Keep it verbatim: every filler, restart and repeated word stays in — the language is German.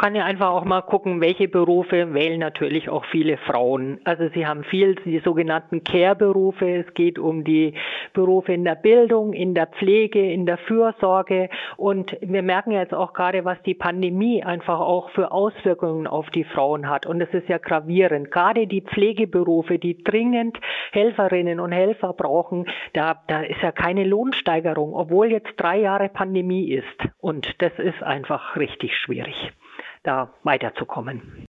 kann ja einfach auch mal gucken, welche Berufe wählen natürlich auch viele Frauen. Also sie haben viel die sogenannten Care-Berufe. Es geht um die Berufe in der Bildung, in der Pflege, in der Fürsorge. Und wir merken jetzt auch gerade, was die Pandemie einfach auch für Auswirkungen auf die Frauen hat. Und es ist ja gravierend. Gerade die Pflegeberufe, die dringend Helferinnen und Helfer brauchen, da, da ist ja keine Lohnsteigerung, obwohl jetzt drei Jahre Pandemie ist. Und das ist einfach richtig schwierig, da weiterzukommen.